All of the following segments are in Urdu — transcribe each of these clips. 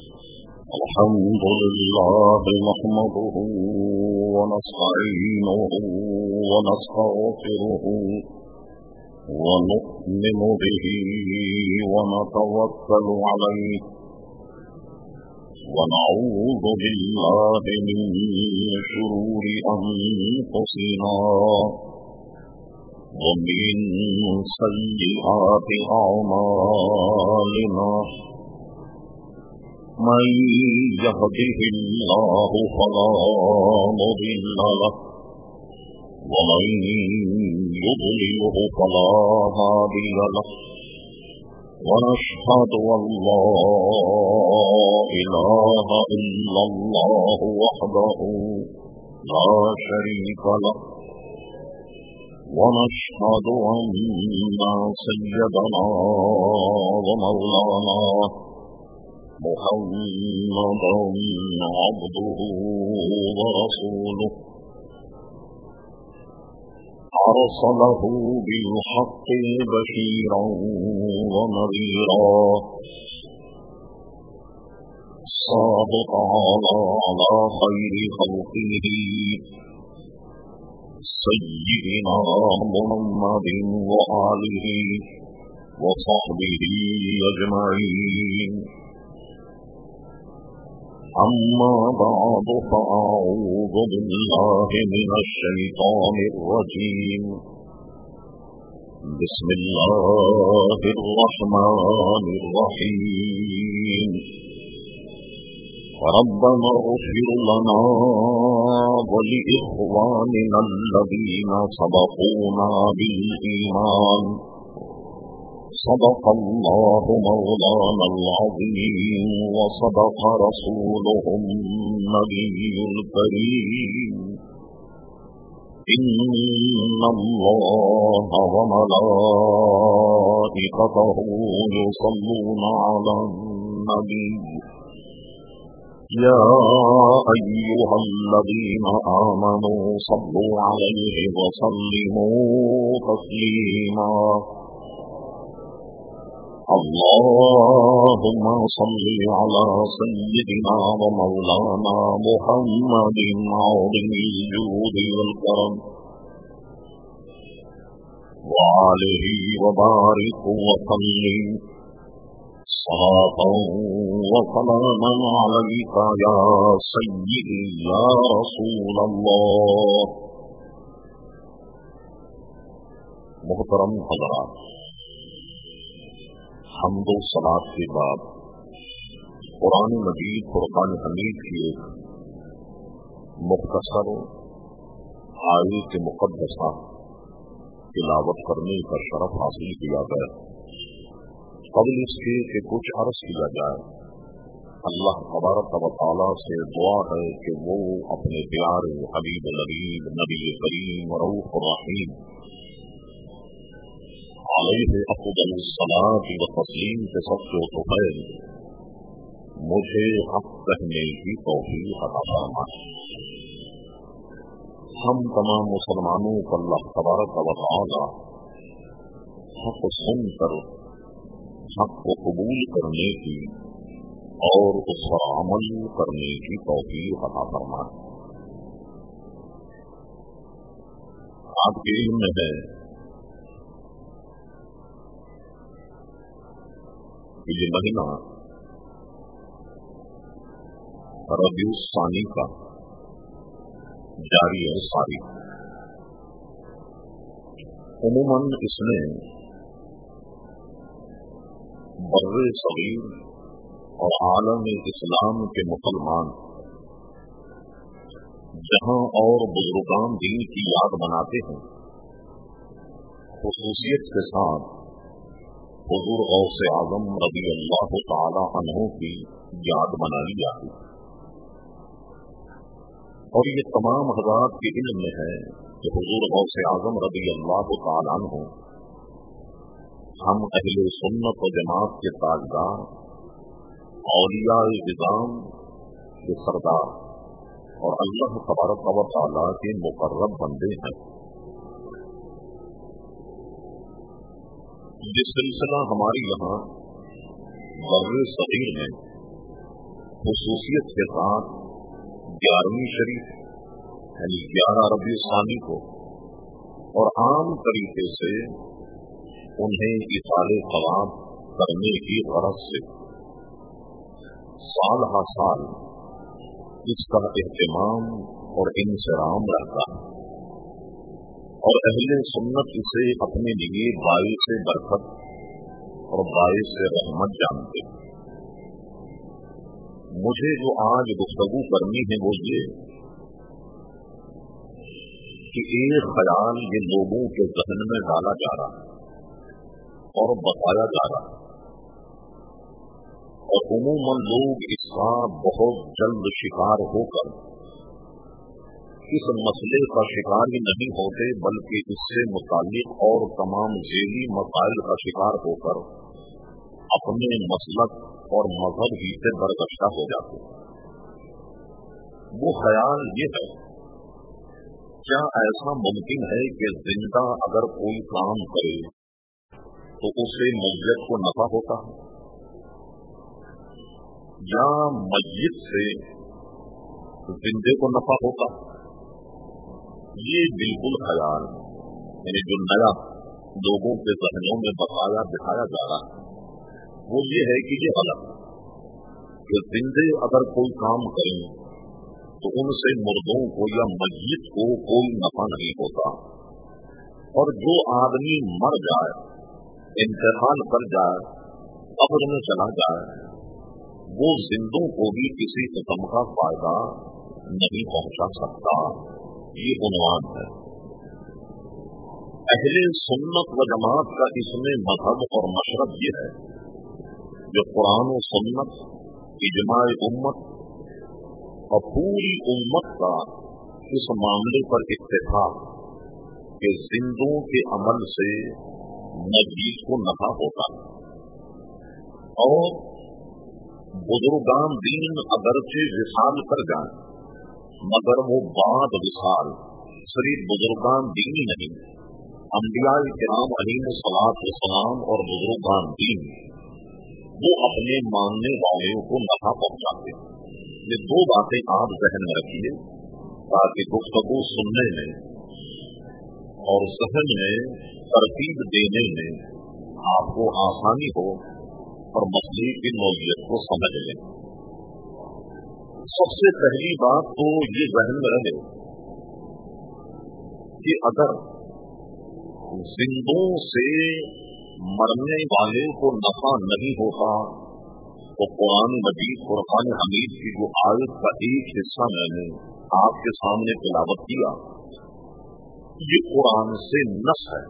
الحمد لله نحمده ونستعينه ونستغفره ونؤمن به ونتوكل عليه ونعوذ بالله من شرور أنفسنا ومن سيئات أعمالنا من يهده الله فلا مضل له ومن يضلله فلا هادي له ونشهد أن لا إله إلا الله وحده لا شريك له ونشهد أن سيدنا ومولانا محمدا عبده ورسوله أرسله بالحق بشيرا ونذيرا صادق على خير خلقه سيدنا محمد وآله وصحبه أجمعين أما بعد فأعوذ بالله من الشيطان الرجيم بسم الله الرحمن الرحيم ربنا اغفر لنا ولإخواننا الذين سبقونا بالإيمان صدق الله مولانا العظيم وصدق رسوله النبي الكريم إن الله وملائكته يصلون على النبي يا أيها الذين آمنوا صلوا عليه وسلموا تسليما اللهم صل على سيدنا ومولانا محمد عظيم الجود والكرم وعليه وبارك وسلم صلاة وسلاما عليك يا سيدي يا رسول الله. محترم حضرات، حمد و صلاۃ کے بعد قرآن مجید فرقان حمید کی ایک مختصر آیت مقدسہ تلاوت کرنے کا شرف حاصل کیا گیا. قبل اس کے کہ کچھ عرض کیا جائے، اللہ تبارک و تعالیٰ سے دعا ہے کہ وہ اپنے پیارے حبیب لبیب نبی کریم رؤوف الرحیم علیہ افضل الصلاۃ والتسلیم کے سب سے طفیل مجھے حق کہنے کی توفیق عطا فرمائے. ہم تمام مسلمانوں کو اللہ تبارک و تعالی حق سن کر حق کو قبول کرنے کی اور اس پر عمل کرنے کی توفیق عطا فرمائے. آپ کے علم میں ہے کہ یہ مہینہ ربیع الثانی کا جاری ہے ساری. عموماً اس میں بر صغیر اور عالم اسلام کے مسلمان جہاں اور بزرگان دین کی یاد مناتے ہیں، خصوصیت کے ساتھ حضور غوث اعظم رضی اللہ تعالی عنہ کی یاد منائی جاتی. اور یہ تمام حضرات کے علم میں ہے کہ حضور غوث اعظم رضی اللہ تعالی عنہ ہم اہل سنت و جماعت کے تاجدار، اولیاء نظام کے سردار اور اللہ تبارک و تعالی کے مقرب بندے ہیں. یہ سلسلہ ہمارے یہاں بر صغیر میں خصوصیت کے ساتھ 11ویں شریف یعنی 11 ربیع ثانی کو اور عام طریقے سے انہیں اصالِ ثواب کرنے کی غرض سے سال ہر سال اس کا اہتمام اور انصرام رہتا ہے، اور اہل سنت اسے اپنے لیے باعث برکت اور باعث رحمت جانتے ہیں۔ مجھے جو آج گفتگو کرنی ہے وہ یہ کہ ایک خیال یہ لوگوں کے ذہن میں ڈالا جا رہا ہے اور بتایا جا رہا ہے، اور عموماً لوگ اس کا بہت جلد شکار ہو کر اس مسئلے کا شکار ہی نہیں ہوتے بلکہ اس سے متعلق اور تمام ذیلی مسائل کا شکار ہو کر اپنے مسلک اور مذہب ہی سے برگشتہ ہو جاتے ہیں۔ وہ خیال یہ ہے، کیا ایسا ممکن ہے کہ زندہ اگر کوئی کام کرے تو اسے میت کو نفع ہوتا ہے، یا میت سے زندے کو نفع ہوتا ہے؟ یہ بالکل خیال یعنی جو نیا لوگوں کے ذہنوں میں بتایا دکھایا جا رہا ہے وہ یہ ہے کہ یہ غلط ہے کہ زندے اگر کوئی کام کریں تو ان سے مردوں کو یا میت کو کوئی نفع نہیں ہوتا، اور جو آدمی مر جائے، انتقال کر جائے، قبر میں چلا جائے، وہ زندوں کو بھی کسی قسم کا فائدہ نہیں پہنچا سکتا۔ یہ عنوان ہے۔ اہل سنت و جماعت کا اس میں مذہب اور مشرب یہ ہے جو قرآن و سنت، اجماع امت اور پوری امت کا اس معاملے پر اتفاق کہ زندوں کے عمل سے میت کو نفع ہوتا ہے، اور بزرگان دین اگرچہ وصال کر جائیں مگر وہ بعد وصال صرف بزرگان دین ہی نہیں، انبیاء کرام علیہ الصلوۃ والسلام اور بزرگان دین وہ اپنے ماننے والوں کو نفع پہنچاتے ہیں۔ یہ دو باتیں آپ ذہن میں رکھیے تاکہ گفتگو سننے میں اور ذہن میں ترتیب دینے میں آپ کو آسانی ہو اور مسئلے کی نوعیت کو سمجھ لیں۔ سب سے پہلی بات تو یہ ذہن میں رہے کہ اگر زندوں سے مرنے والے کو نفع نہیں ہوتا تو قرآن مجید قرآن حمید کی جو آیت کا ایک حصہ میں نے آپ کے سامنے تلاوت کیا، یہ قرآن سے نص ہے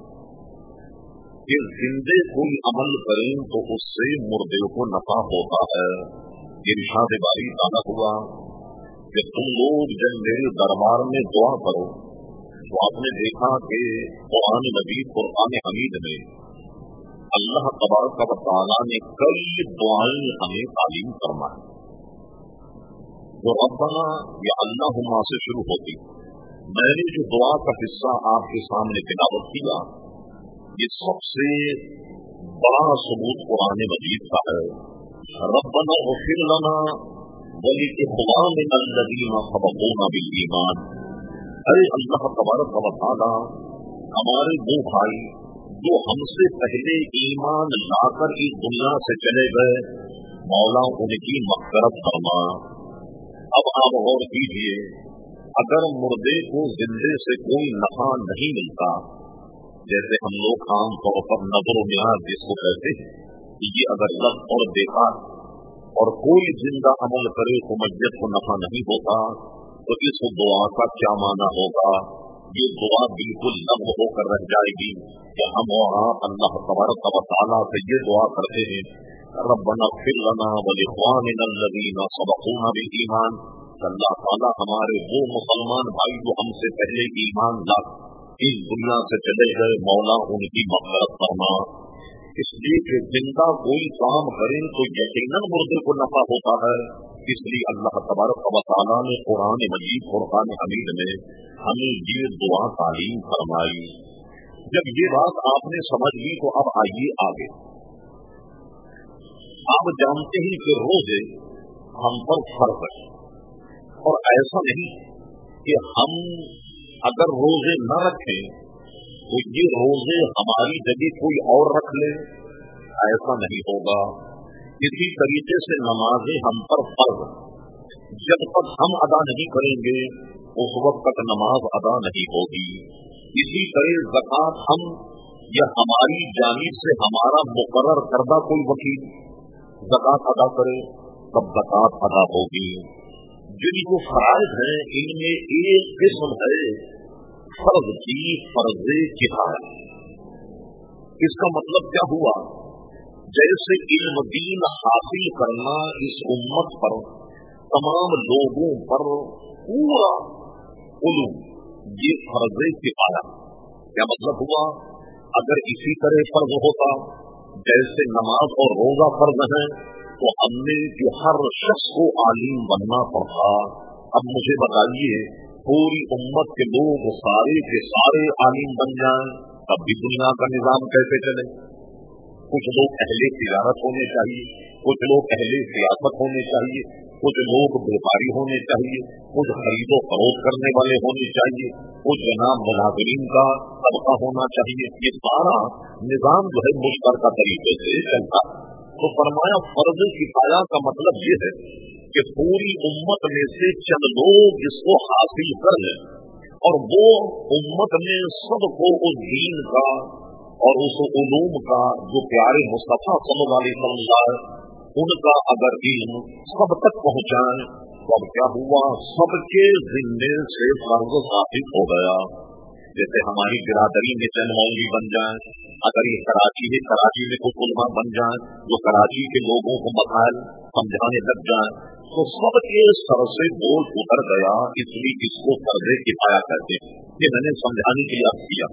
کہ زندے کوئی عمل کریں تو اس سے مردے کو نفع ہوتا ہے۔ ارشاد باری تعالیٰ ہوا کہ تم لوگ جب میرے دربار میں دعا کرو تو آپ نے دیکھا کہ قرآن مجید قرآن حمید میں اللہ تبارک و تعالیٰ نے کئی دعائیں ہمیں تعلیم فرمائی جو ربنا یا اللہم سے شروع ہوتی۔ میں نے جو دعا کا حصہ آپ کے سامنے تلاوت کیا، یہ سب سے بڑا ثبوت قرآن مجید کا ہے۔ ربنا اغفر لنا ولإخواننا الذین سبقونا بالایمان، اے اللہ تبارک و تعالیٰ ہمارے وہ بھائی جو ہم سے پہلے ایمان لا کر اس دنیا سے چلے گئے، مولا ان کی مغفرت فرما۔ اب آپ غور کیجیے، اگر مردے کو زندے سے کوئی نفع نہیں ملتا، جیسے ہم لوگ عام طور پر نظر و نیاز جس کو کہتے ہیں، یہ اگر لفظ اور بیکار اور کوئی زندہ عمل کرے تو میت کو نفع نہیں ہوتا، تو اس دعا کا کیا معنی ہوگا؟ یہ دعا بالکل لغو ہو کر رہ جائے گی کہ ہم اور آپ اللہ تبارک و تعالیٰ سے یہ دعا کرتے ہیں ربنا اغفر لنا ولإخواننا الذین سبقونا بالایمان، اللہ تعالیٰ ہمارے وہ مسلمان بھائی جو ہم سے پہلے ایمان لا اس دنیا سے چلے گئے، مولا ان کی مغفرت فرما۔ اس لیے کہ زندہ کوئی کام کرے تو یقیناً مردے کو نفع ہوتا ہے، اس لیے اللہ تبارک و تعالیٰ نے قرآن مجید قرآن حمید میں ہمیں یہ دعا تعلیم فرمائی۔ جب یہ بات آپ نے سمجھ لی تو اب آئیے آگے۔ آپ جانتے ہیں کہ روزے ہم پر فرض ہے، اور ایسا نہیں کہ ہم اگر روزے نہ رکھیں تو یہ روزے ہماری جگہ کوئی اور رکھ لے، ایسا نہیں ہوگا۔ اسی طریقے سے نمازیں ہم پر فرض، جب تک ہم ادا نہیں کریں گے اس وقت تک نماز ادا نہیں ہوگی۔ اسی طرح زکوٰۃ ہم یا ہماری جانب سے ہمارا مقرر کردہ کوئی وکیل زکوٰۃ ادا کرے تب زکوٰۃ ادا ہوگی۔ جن جو فرائض ہیں ان میں ایک قسم ہے فرض کی فرض کفایہ۔ اس کا مطلب کیا ہوا؟ جیسے علم دین حاصل کرنا اس امت پر تمام لوگوں پر پورا علوم یہ فرض کفایہ۔ کیا مطلب ہوا؟ اگر اسی طرح فرض ہوتا جیسے نماز اور روزہ فرض ہیں تو ہم نے جو ہر شخص کو عالم بننا پڑتا۔ اب مجھے بتائیے پوری امت کے لوگ سارے کے سارے عالم بن جائیں تب بھی دنیا کا نظام کیسے چلے؟ کچھ لوگ اہل تجارت ہونے چاہیے، کچھ لوگ اہل سیاست ہونے چاہیے، کچھ لوگ بیپاری ہونے چاہیے، کچھ خرید و فروخت کرنے والے ہونے چاہیے، کچھ جناب ملازمین کا طبقہ ہونا چاہیے۔ یہ سارا نظام جو ہے مشترکہ طریقے سے چلتا ہے۔ تو فرمایا فرض کفایہ کا مطلب یہ ہے کہ پوری امت میں سے چند لوگ اس کو حاصل کر لیں اور وہ امت میں سب کو اس دین کا اور اس علوم کا جو پیارے مصطفیٰ صلی اللہ علیہ وسلم ان کا اگر علم سب تک پہنچائیں تو اب کیا ہوا؟ سب کے ذمے سے فرض ثابت ہو گیا۔ جیسے ہماری برادری میں چند مولوی بن جائیں، اگر یہ کراچی ہے کراچی میں کچھ علماء بن جائیں جو کراچی کے لوگوں کو مسائل سمجھانے لگ جائیں تو سب کے سر سے بوجھ اتر گیا، اس لیے اس کو فرض کفایہ کہتے ہیں۔ یہ میں نے سمجھانے کے لیے عرض کیا۔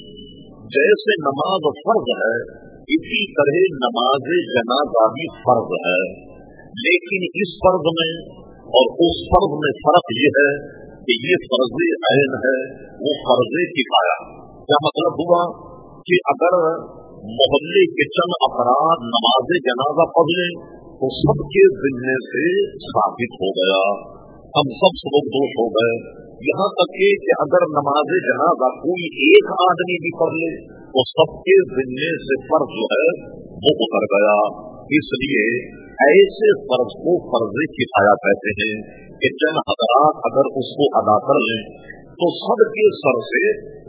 جیسے نماز فرض ہے اسی طرح نماز جنازہ بھی فرض ہے، لیکن اس فرض میں اور اس فرض میں فرق یہ ہے کہ یہ فرض عین ہے، وہ فرض کفایہ۔ کیا مطلب ہوا کہ اگر محلے کے چند افراد نماز جنازہ پڑھ لیں تو سب کے ذمے سے ثابت ہو گیا، ہم سب سبق دوش ہو گئے۔ یہاں تک کہ اگر نماز جنازہ کوئی ایک آدمی بھی پڑھ لے تو سب کے ذمے سے فرض جو ہے وہ اتر گیا۔ اس لیے ایسے فرض کو فرض کفایہ کہتے ہیں کہ چند حضرات اگر اس کو ادا کر لیں تو سب کے سر سے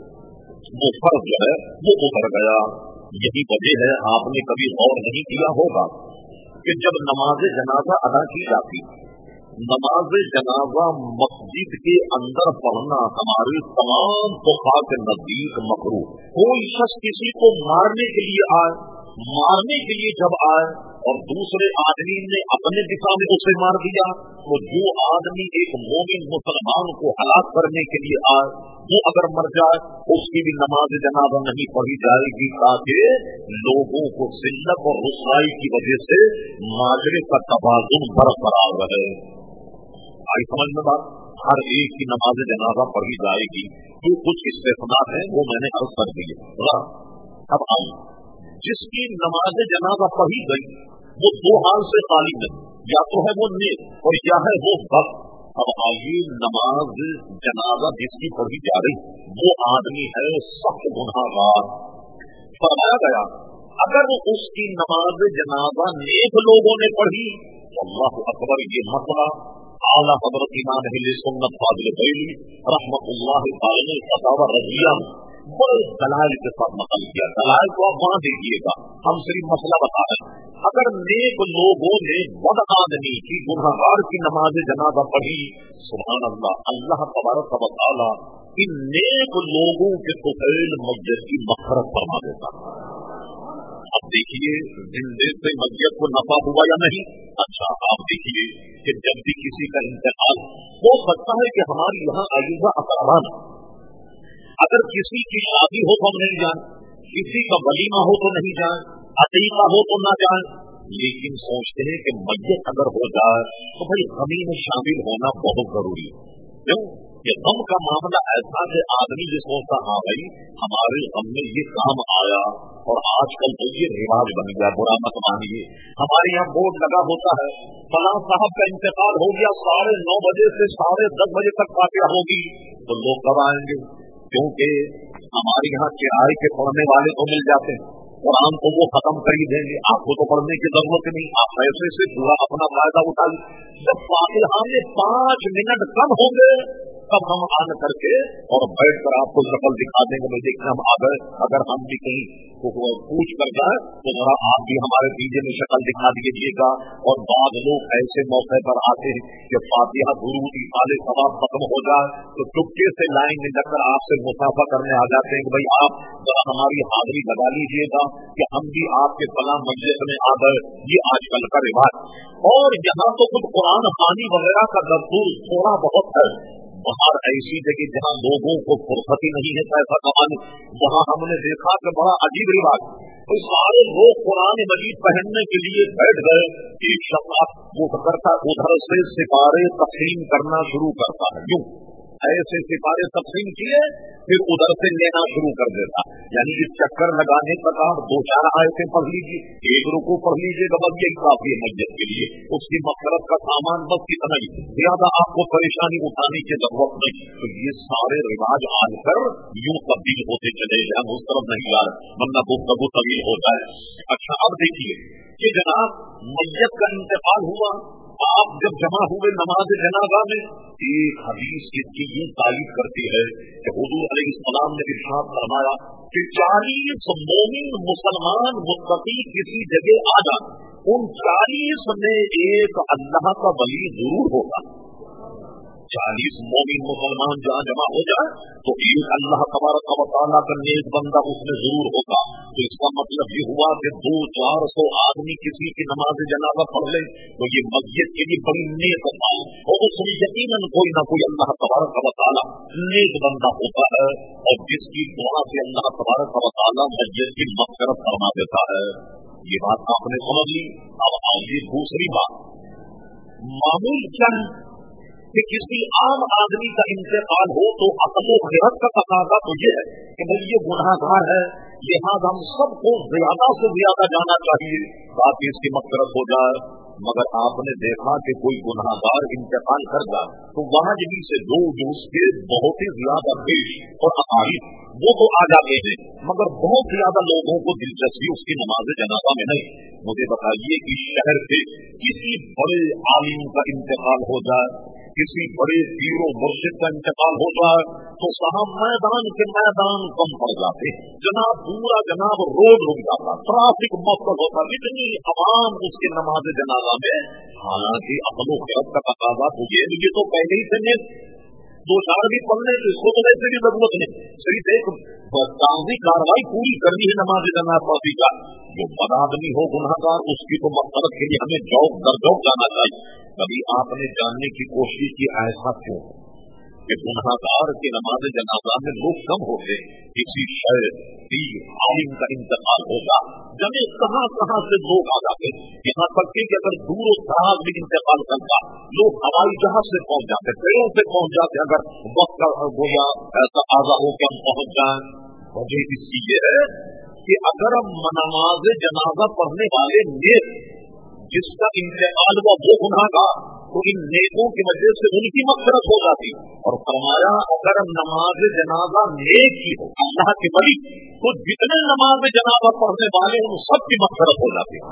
وہ فرض جو ہے وہ اتر گیا۔ یہی وجہ ہے آپ نے کبھی غور نہیں کیا ہوگا کہ جب نماز جنازہ ادا کی جاتی، نماز جنازہ مسجد کے اندر پڑھنا ہمارے تمام فقہا کے نزدیک مکروہ۔ کوئی شخص کسی کو مارنے کے لیے آئے، مارنے کے لیے جب آئے اور دوسرے آدمی نے اپنے دفاع میں اسے مار دیا تو جو آدمی ایک مومن مسلمان کو ہلاک کرنے کے لیے آئے وہ اگر مر جائے اس کی بھی نماز جنازہ نہیں پڑھی جائے گی تاکہ لوگوں کو ذلت اور رسوائی کی وجہ سے معاشرے کا توازن برقرار رہے۔ آئی سمجھ میں بات؟ ہر ایک کی نماز جنازہ پڑھی جائے گی، جو کچھ استثناء ہیں وہ میں نے عرض کر دیے۔ اب آؤ، جس کی نماز جنازہ پڑھی گئی وہ دو حال سے خالی ہے، یا تو ہے وہ نیک اور یا ہے وہ بد۔ اب آئیے نماز جنازہ جس کی پڑھی جا رہی وہ آدمی ہے سخت گنہگار۔ فرمایا گیا اگر اس کی نماز جنازہ نیک لوگوں نے پڑھی تو اللہ اکبر، یہ مسئلہ اعلیٰ حضرت امام اہل سنت فاضل بریلوی رحمۃ اللہ تعالی نے فتاوی رضیہ بڑے دلائل کے ساتھ نقل کیا۔ دلائل کو آپ وہاں دیکھیے گا، ہم صرف مسئلہ بتا رہے ہیں۔ اگر نیک لوگوں نے بد آدمی کی گنہگار کی نماز جنازہ پڑھی، سبحان اللہ، اللہ تبارک و تعالی ان نیک لوگوں کے طفیل میت کی مغفرت فرما دیتا۔ اب دیکھیے زندے سے میت کو نفع ہوا یا نہیں؟ اچھا آپ دیکھیے کہ جب بھی کسی کا انتقال ہو سکتا ہے کہ ہمارے یہاں عجیزہ اقربان، اگر کسی کی شادی ہو تو ہم نہیں جائیں، کسی کا ولیمہ ہو تو نہیں جائیں، عقیقہ ہو تو نہ جائیں، لیکن سوچتے ہیں کہ میت اگر ہو جائے تو بھائی غمی میں شامل ہونا بہت ضروری ہے۔ کیوں؟ کہ غم کا معاملہ ایسا کہ آدمی جو سوچتا ہاں بھائی ہمارے غم میں یہ کام آیا، اور آج کل تو یہ رواج بن گیا، برا مت مانیے، ہمارے یہاں بورڈ لگا ہوتا ہے فلاں صاحب کا انتقال ہو گیا، 9:30 بجے سے 10:30 بجے تک فاتحہ ہوگی، تو لوگ کب آئیں گے؟ کیونکہ ہمارے یہاں کرائے کے پڑھنے والے تو مل جاتے ہیں، قرآن کو وہ ختم کر ہی دیں گے، آپ کو تو پڑھنے کی ضرورت نہیں، آپ پیسے سے پورا اپنا فائدہ اٹھا لیں۔ جب فاتحہ میں 5 منٹ کم ہوں گے تب ہم آن کر کے اور بیٹھ کر آپ کو شکل دکھا دیں گے، میں دیکھنا ہم آ گئے، اگر ہم بھی کہیں پوچھ کر جائیں تو ذرا آپ بھی ہمارے دیجیے میں شکل دکھا دیجیے گا۔ اور بعض لوگ ایسے موقع پر آتے ہیں کہ فاتحہ درود اصال ثواب ختم ہو جائے تو چپکے سے لائن میں لگ کر آپ سے مسافہ کرنے آ جاتے ہیں کہ بھائی آپ ذرا ہماری حاضری لگا لیجیے گا کہ ہم بھی آپ کے فلاں مجلس میں آ گئے۔ یہ آج کل کا رواج، اور یہاں تو کچھ قرآن خوانی وغیرہ کا دستور تھوڑا بہت ہے، باہر ایسی جگہ جہاں لوگوں کو فرصت ہی نہیں ہے پیسہ کمانے، وہاں ہم نے دیکھا کہ بڑا عجیب رواج، تو سارے لوگ قرآن مجید پہننے کے لیے بیٹھ گئے، ایک شخص وہ کرتا ادھر سے سپارے تقسیم کرنا شروع کرتا ہے، یوں ایسے سپارے تقسیم کیے پھر ادھر سے لینا شروع کر دیتا، یعنی اس چکر لگانے کا کام 2-4 آیتیں پڑھ لیجیے، 1 رکوع پڑھ لیجیے گا، بس یہی کافی ہے مسجد کے لیے، اس کی مغفرت کا سامان بس کتنا ہی، زیادہ آپ کو پریشانی اٹھانے کی ضرورت نہیں۔ تو یہ سارے رواج آن کر یوں تبدیل ہوتے چلے گئے، ہم اس طرف نہیں جا رہے ورنہ گفتگو طویل ہو جائے۔ اچھا اب دیکھیے کہ جناب میت کا انتقال ہوا، آپ جب جمع ہوئے نماز جنازہ میں، ایک حدیث اس کی یہ تعریف کرتی ہے کہ حضور علیہ السلام نے ارشاد فرمایا کہ 40 مومن مسلمان متقی کسی جگہ آ جائیں، ان 40 میں ایک اللہ کا ولی ضرور ہوگا۔ 40 مومن مسلمان جہاں جمع ہو جائے تو ایک اللہ تبارک و تعالیٰ کا نیک بندہ اس میں ضرور ہوگا۔ تو اس کا مطلب یہ ہوا کہ 200-400 آدمی کسی کی نماز جنازہ پڑھ لیں تو یہ مسجد کے لیے بڑی نیک بات ہے، اور اس میں یقیناً کوئی نہ کوئی اللہ تبارک و تعالیٰ نیک بندہ ہوتا ہے، اور جس کی دعا سے اللہ تبارک و تعالیٰ مسجد کی مغفرت فرما دیتا ہے۔ یہ بات آپ نے سمجھ لی۔ اب آئیے دوسری بات، معمول کیا ہے کہ کسی عام آدمی کا انتقال ہو تو عقل و خرد کا تقاضا تو یہ ہے کہ بھائی یہ گناہگار ہے، لہٰذا ہم سب کو زیادہ سے زیادہ جانا چاہیے تاکہ اس کی مغفرت ہو جائے۔ مگر آپ نے دیکھا کہ کوئی گناہگار انتقال کر جائے تو وہاں جبھی سے لوگ اس کے بہت ہی زیادہ پیش اور اقارب وہ تو آ جاتے ہیں، مگر بہت زیادہ لوگوں کو دلچسپی اس کی نماز جنازہ میں نہیں۔ مجھے بتائیے کہ شہر سے کسی بڑے عالم کا انتقال ہو جائے، کسی بڑے پیر و مرشد کا انتقال ہو جائے تو صاحب میدان کے میدان کم پڑ جاتے، جناب پورا جناب روڈ رک جاتا، ٹرافک مفت ہوتا، اتنی عوام اس کے نماز جنازہ میں۔ حالانکہ عقل و خرد کا تقاضا تو یہ مجھے تو پہلے ہی سے 2-4 بھی پڑھنے تو اس کو تو ویسے بھی ضرورت نہیں، صرف ایک قانونی کاروائی پوری کرنی ہے نماز جنازہ پڑھی کا۔ جو بد آدمی ہو گناہگار اس کی تو مغفرت کے لیے ہمیں جوق در جوق جانا چاہیے۔ کبھی آپ نے جاننے کی کوشش کی ایسا کیوں کہ گناہگار کی نماز جنازہ میں لوگ کم ہوتے، کسی شہر عالم کا انتقال ہوگا جبھی کہاں کہاں سے لوگ آ جاتے، یہاں تک کہ اگر دور و دراز بھی انتقال کرتا لوگ ہوائی جہاز سے پہنچ جاتے، ٹرینوں سے پہنچ جاتے، اگر وقت گویا ایسا آزا ہو کہ ہم پہنچ جائیں۔ وجہ اس کی یہ ہے کہ اگر ہم نماز جنازہ پڑھنے والے نیک جس کا انتقال ہوا وہ گناہگار تو ان نیکوں کی وجہ سے ان کی مغفرت ہو جاتی، اور فرمایا اگر نماز جنازہ نیک کی ہو اللہ کے ولی تو جتنے نماز جنازہ پڑھنے والے ان سب کی مغفرت ہو جاتی۔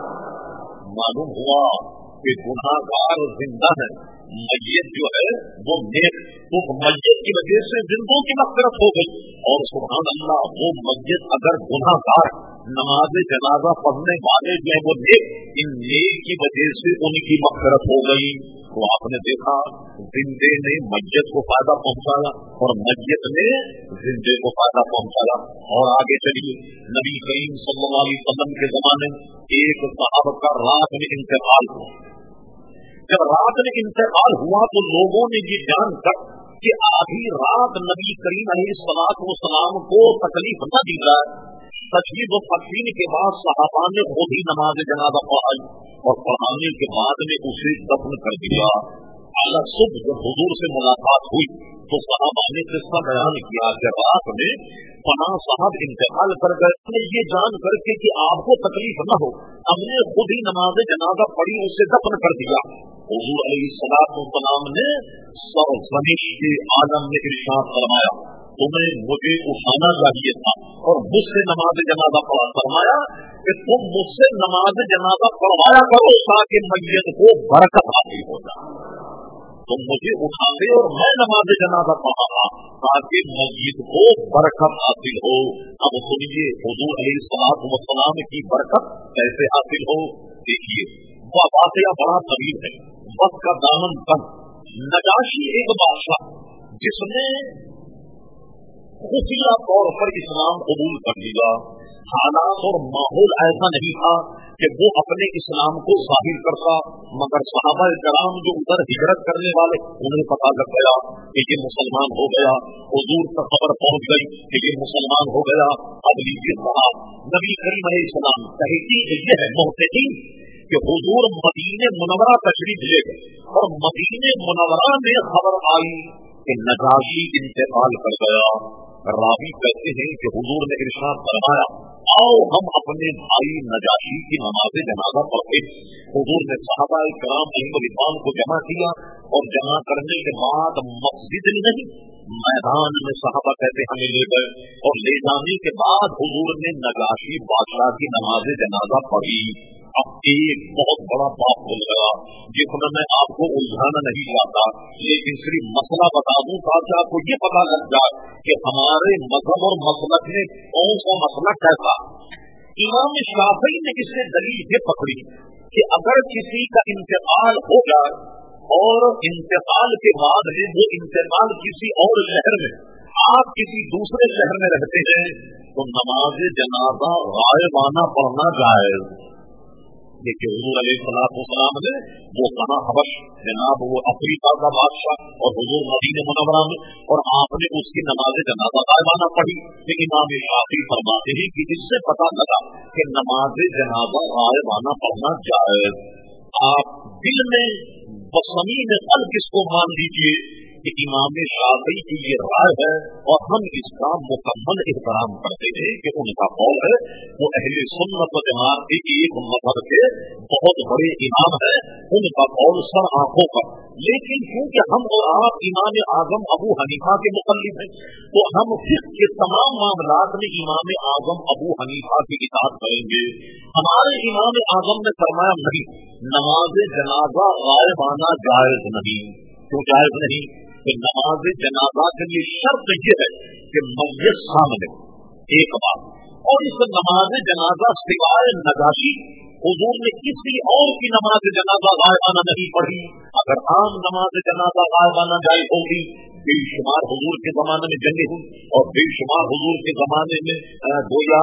معلوم ہوا کہ گناہگار زندہ ہے، میت جو ہے وہ نیک، تو میت کی وجہ سے زندوں کی مغفرت ہو گئی، اور سبحان اللہ وہ میت اگر گناہگار نماز جنازہ پڑھنے والے جو ہیں وہ نیک، ان نیک کی وجہ سے ان کی مغفرت ہو گئی۔ تو آپ نے دیکھا زندے نے میت کو فائدہ پہنچایا اور میت نے زندے کو فائدہ پہنچایا۔ اور آگے چلیے، نبی کریم صلی اللہ علیہ وسلم کے زمانے میں ایک صحابہ کا رات میں انتقال ہوا۔ جب رات میں انتقال ہوا تو لوگوں نے یہ جان کر کہ آدھی رات نبی کریم علیہ السلام کو تکلیف نہ دی جائے، تشریف و تقسیم کے بعد صحابہ نے خود ہی نماز جنازہ پڑھائی اور پڑھانے کے بعد میں اسے دفن کر دیا۔ आला सुबह जब हुजूर से मुलाकात हुई तो सहाबा ने किस्सा बयान किया कि रात में पनाह साहब इंतकाल कर गए। ये जान करके कि आपको तकलीफ न हो, हमने खुद ही नमाज जनाजा पढ़ी, उसे दफन कर दिया। हुजूर अलैहिस्सलातु वस्सलाम ने सरज़मीन के आलम में इरशाद फरमाया, तुम्हें मुझे उठाना चाहिए था और मुझसे नमाज जनाजा पढ़ा। फरमाया कि तुम मुझसे नमाज जनाजा पढ़वाया करो ताकि मैयत को बरकत हासिल हो जाए। तुम मुझे उठाते और मैं नमाज जनाजा पढ़ा ताकि मस्जिद को बरकत हासिल हो। अब सुनिए हुजूर अलैहिस्सलातु वस्सलाम की बरकत कैसे हासिल हो। देखिए वह वाक़या बड़ा तवील है, वक्त का दामन कम। नजाशी एक बादशाह जिसने खुफिया तौर पर इस्लाम कबूल कर लिया, हालात और माहौल ऐसा नहीं था कि वो अपने इस्लाम को जाहिर करता, मगर सहाबा कराम जो उधर हिजरत करने वाले उन्हें पता लग गया कि ये मुसलमान हो गया। हुजूर तक खबर पहुंच गई कि ये मुसलमान हो गया। अब लीजिए साहब, नबी करीम अलैहिस्सलाम तहकीक ये है मुहतदीन कि हुजूर मदीने मुनव्वरा तशरीफ ले गए और मदीने मुनव्वरा में खबर आई कि नजाशी इंतकाल कर गया। रावी कहते हैं कि हुजूर ने इरशाद फरमाया, आओ हम अपने भाई नजाशी की नमाज जनाजा पढ़े। हुजूर ने सहाबा किराम रिज़वान को जमा किया और जमा करने के बाद मस्जिद नहीं मैदान में सहाबा कहते हमें ले गए और ले जाने के बाद हुजूर ने नजाशी बादशाह की नमाज जनाजा पढ़ी। अब एक बहुत बड़ा बात खुल गया जिसमें मैं आपको उलझाना नहीं चाहता, लेकिन सिर्फ मसला बता दूं ताकि आपको ये पता लग जाए कि हमारे मजहब और मसलक में कौन सा मसला कैसा। इमाम शाफी ने इससे दलील ये पकड़ी कि अगर किसी का इंतकाल हो जाए और इंतकाल के बाद वो इंतकाल किसी और शहर में, आप किसी दूसरे शहर में रहते हैं, तो नमाज जनाजा गायबाना पढ़ना जायज। देखिए हुजूर अलैहिस्सलातु वस्सलाम ने वो कहा हबश जनाब वो अफ्रीका का बादशाह और हुजूर मदीने मुनव्वरा में, और आपने उसकी नमाज जनाजा गायबाना पढ़ी। लेकिन इमाम शाफी फरमाते हैं कि इससे पता लगा कि नमाज जनाजा गायबाना पढ़ना जायज। आप दिल में बसमी में कल्ब इसको मान लीजिए कि इमाम शाफी की ये राय है और हम इसका मुकम्मल एहतराम करते हैं कि उनका कौल है। वो अहले सुन्नत व जमात के एक मजहब के बहुत बड़े इमाम है, उनका कौल सर आंखों पर। लेकिन क्योंकि हम और आप इमाम आजम अबू हनीफा के मुकल्लिद हैं, तो हम फिक्र के तमाम मामलात में इमाम आजम अबू हनीफा की इताअत करेंगे। हमारे इमाम आजम ने फरमाया नहीं, नमाज जनाजा गायबाना जायज नहीं। क्यों जायज नहीं? कि नमाज जनाजा के लिए शर्त यह है कि मस्जिद सामने एक बार, और इस नमाज जनाजा सिवाय नजाशी हुजूर ने किसी और की नमाज जनाजा गायबाना नहीं पढ़ी। अगर आम नमाज जनाजा गायबाना जायज होगी, बेशुमार हुजूर के जमाने में जंगे हुई और बेशुमार हुजूर के जमाने में गोया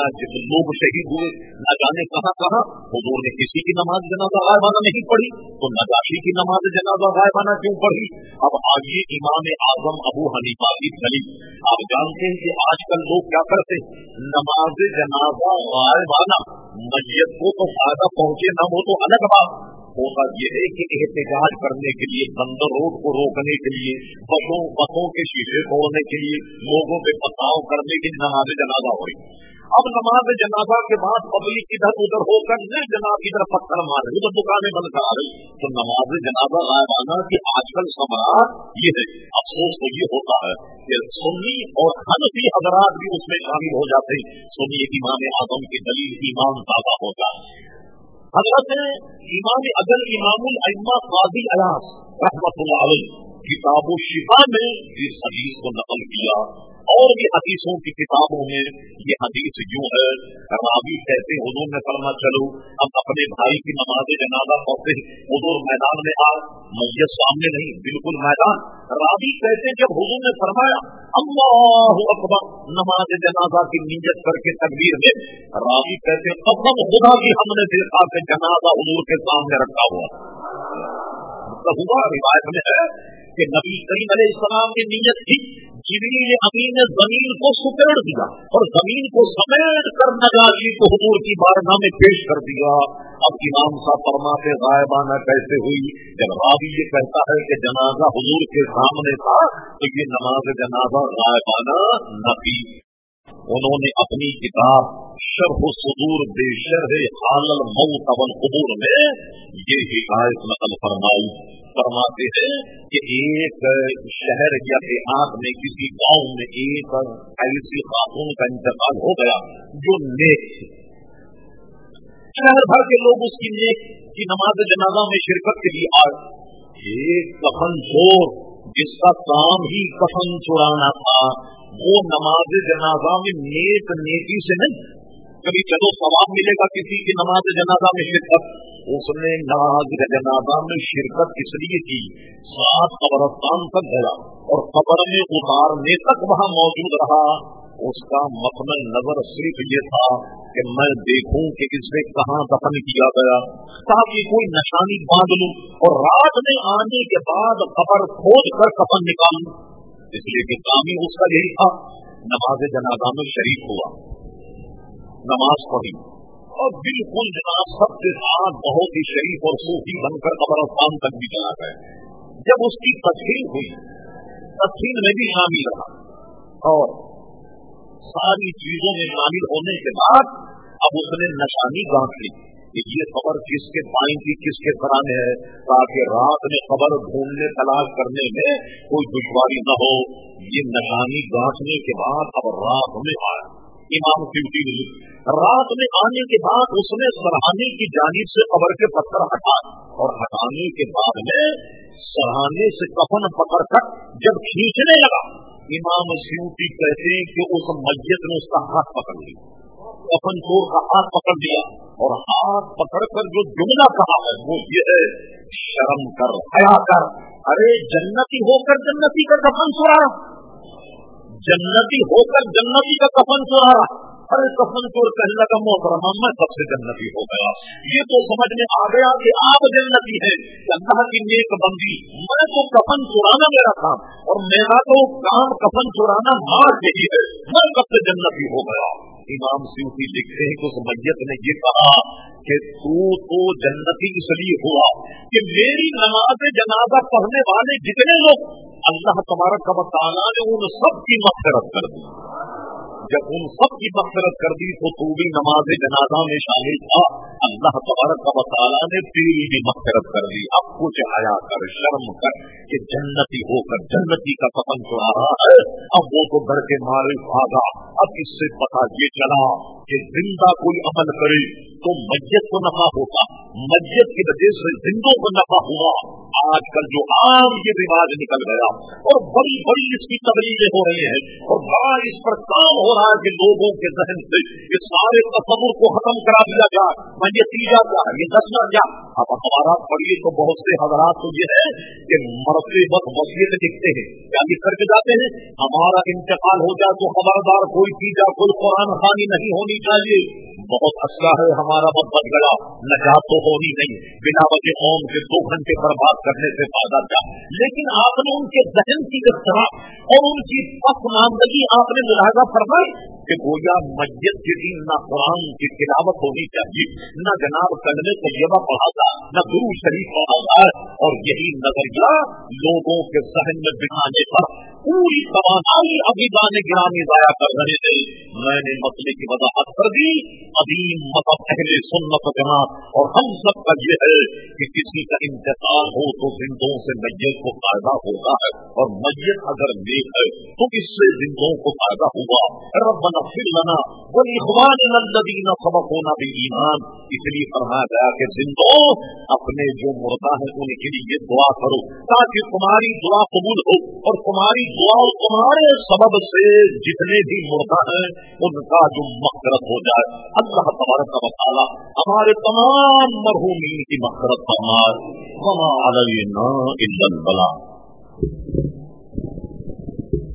लोग शहीद हुए, न जाने कहाँ कहाँ। हुजूर ने किसी की नमाज जनाजा गायबाना नहीं पढ़ी, तो नजाशी की नमाज जनाजा गायबाना क्यों पढ़ी? अब आइए इमाम आजम अबू हनीफा की दलील। आप जानते हैं कि आजकल लोग क्या करते हैं, नमाज जनाजा गायबाना मस्जिद को तो फायदा पहुंचे न हो तो अलग बात, होता यह है कि एहतजाज करने के लिए, बंदर रोड को रोकने के लिए, बसों के शीशे तोड़ने के लिए, लोगों पे पथराव करने के लिए नमाज जनाजा हो रही। अब नमाज जनाजा के बाद पब्लिक इधर उधर होकर जनाब इधर पत्थर मार रही, उधर दुकानें बंद करा रही, तो नमाज जनाजा गायबाना की आजकल समाज ये है। अफसोस तो ये होता है कि सुन्नी और हनफी हजरात भी उसमें शामिल हो जाते हैं। सुनिए इमाम आजम की दलील ईमान ताज़ा होता है। हज़रत इमाम अदल इमामुल अइम्मा काज़ी अयाज़ रहमतुल्लाह अलैह किताब शिफा में इस हदीस को नकल किया और भी हदीसों की किताबों में ये हदीस यूं है। रावी कहते हुजूर ने फरमाया चलो अब अपने भाई की नमाज जनाजा पढ़ते हैं। हुजूर मैदान में आ, मस्जिद सामने नहीं बिल्कुल मैदान। रावी कहते जब हुजूर ने फरमाया अल्लाहु अकबर, नमाज जनाजा की नियत करके तकबीर में, रावी कहते कसम खुदा की हमने देखा कि जनाजा हुजूर के सामने रखा हुआ। मतलब हुआ रिवायत में है कि नबी करीम अलैहिस्सलाम की नियत थी جبریل امین نے زمین کو سپیڑ دیا اور زمین کو سمیٹ کر نجاشی کو حضور کی بارگاہ میں پیش کر دیا. اب امام صاحب فرماتے غائبانہ کیسے ہوئی؟ جب راوی یہ کہتا ہے کہ جنازہ حضور کے سامنے تھا تو یہ نماز جنازہ غائبانہ نہ تھی. انہوں نے اپنی کتاب شرح الصدور بے شرح حال الموت والقبور میں یہ حکایت نقل فرمائی. فرماتے ہیں کہ ایک شہر یا دیہات میں کسی گاؤں میں ایک ایسی خاتون کا انتقال ہو گیا جو نیک تھی. شہر بھر کے لوگ اس کی نیک کی نماز جنازہ میں شرکت کے لیے آئے. ایک کفن چور جس کا کام ہی کفن چرانا تھا وہ نماز جنازہ میں نیکی سے نہیں، کبھی چلو ثواب ملے گا کسی کی نماز جنازہ میں شرکت، اس نے نماز جنازہ میں شرکت اس لیے کی 7 قبرستان تک گیا اور قبر میں اتارنے تک وہاں موجود رہا. اس کا مقصد نظر صرف یہ تھا کہ میں دیکھوں کہ اسے کہاں دفن کیا گیا تاکہ کوئی نشانی باندھ لوں اور رات میں آنے کے بعد قبر کھود کر کفن نکالوں. اس لیے کہ کام ہی اس کا یہی تھا. نماز جنازہ میں شریک ہوا، نماز پڑھی اور بالکل جناب سب کے ساتھ بہت ہی شریف اور صوفی بن کر قبرستان تک بھی چلا گئے. جب اس کی تدفین ہوئی، تدفین میں بھی شامل رہا اور ساری چیزوں میں شامل ہونے کے بعد اب اس نے نشانی گانٹ لی کہ یہ قبر کس کے بائیں کی کس کے سرانے ہے تاکہ رات میں قبر ڈھونڈنے تلاش کرنے میں کوئی دشواری نہ ہو. یہ نشانی گانٹنے کے بعد اب رات میں آیا. امام سیوطی نے رات میں آنے کے بعد اس نے سرہانے کی جانب سے قبر کے پتھر ہٹائے اور ہٹانے کے بعد میں سرہانے سے کفن پکڑ کر جب کھینچنے لگا امام سیوطی کہتے ہیں کہ اس میت نے اس کا ہاتھ پکڑ لیا، کفن چور کا ہاتھ پکڑ لیا اور ہاتھ پکڑ کر جو جملہ کہا ہے وہ یہ ہے شرم کر، حیا کر. ارے جنتی ہو کر جنتی کا کفن چورا، جنتی ہو کر جنتی کا کفن چورا. ارے کفن چور کہنے لگا محترمہ میں سب سے جنتی ہو گیا. یہ تو سمجھ میں آ گیا کہ آپ جنتی ہیں، اللہ کی نیک بندی. میں تو کفن چورانا میرا کام اور میرا تو کام کفن چورانا مار یہی ہے، میں سب سے جنتی ہو گیا. امام سیوطی لکھتے ہیں کہ اس میت نے یہ کہا کہ تو جنتی اس لیے ہوا کہ میری نماز جنازہ پڑھنے والے جتنے لوگ اللہ تبارک و تعالیٰ نے ان سب کی مغفرت کر دی. جب ان سب کی مغفرت کر دی تو بھی نماز جنازہ میں شامل تھا. اللہ تبارک و تعالیٰ نے تیری بھی مغفرت کر دی. اب کچھ حیا کر، شرم کر کہ جنتی ہو کر جنتی کا کفن چڑھا رہا ہے. اب وہ تو ڈر کے مارے بھاگا. اب اس سے پتہ یہ چلا کہ زندہ کوئی عمل کرے تو میت کو نفع ہوتا، میت کی وجہ سے زندوں کو نفع ہوا. آج کل جو عام یہ رواج نکل گیا اور بڑی بڑی اس کی تبلیغیں ہو رہی ہیں اور بڑا اس پر کام ہو رہا ہے کہ لوگوں کے ذہن سے یہ سارے تصور کو ختم کرا دیا جائے. میں یہ تیجا کیا ہے، یہ دسنا کیا. اب اخبارات پڑھیے تو بہت سے حضرات تو یہ ہے کہ مرتے وقت وصیت لکھتے ہیں، کیا لکھ کر کے جاتے ہیں ہمارا انتقال ہو جائے تو خبردار کوئی تیجا کوئی قرآن خوانی نہیں ہونی چاہیے. بہت اچھا ہے، ہمارا وقت بچ گیا، نجات تو ہونی نہیں، بنا وجہ قوم کے 2 گھنٹے برباد کرنے سے فائدہ کیا. لیکن آپ نے ان کے ذہن کی اختراع اور ان کی پسماندگی آپ نے ملاحظہ فرمائی کہ گویا میت کے دن نہ قرآن کی تلاوت ہونی چاہیے، نہ جناب کلمہ طیبہ پڑھا جائے، نہ درود شریف پڑھا جائے. اور یہی نظریہ لوگوں کے ذہن میں بٹھانے پر پوری توانائی عزیزان گرامی ضائع کر رہے تھے. میں نے مسئلے کی وضاحت کر دی. عظیم مذہب اہل سنت و جماعت اور ہم سب کا یہ ہے کہ کسی کا انتقال ہو تو زندوں سے میت کو فائدہ ہوتا ہے اور میت اگر نیک ہے تو اس سے زندوں کو فائدہ ہوا. ربنا اغفر لنا ولاخواننا الذین سبقونا بالایمان. اس لیے فرمایا گیا کہ زندوں اپنے جو مردہ ہیں ان کے لیے دعا کرو تاکہ تمہاری دعا قبول ہو اور تمہاری دعا اور تمہارے سبب سے جتنے بھی مردہ ہیں ان کا جو مغفرت ہو جائے. اللہ تبارک و تعالی ہمارے تمام مرحومین کی مغفرت فرمائے. وما علینا الا البلاغ.